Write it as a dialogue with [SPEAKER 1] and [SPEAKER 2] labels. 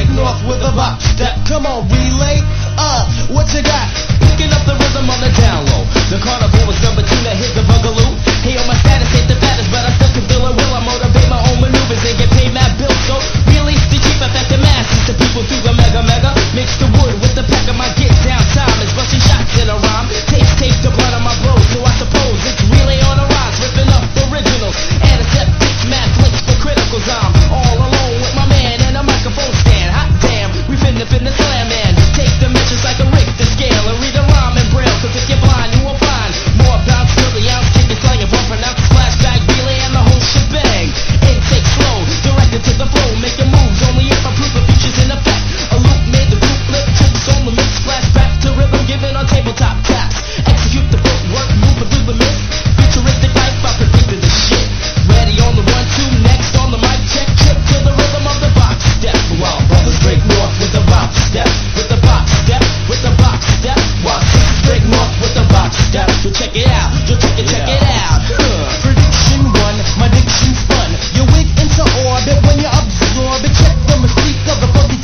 [SPEAKER 1] heading off with a bop step. Come on, relay, what you got? Picking up the rhythm on the down low. The carnival was number 2, now here's the boogaloo. Hey, on my status, hit the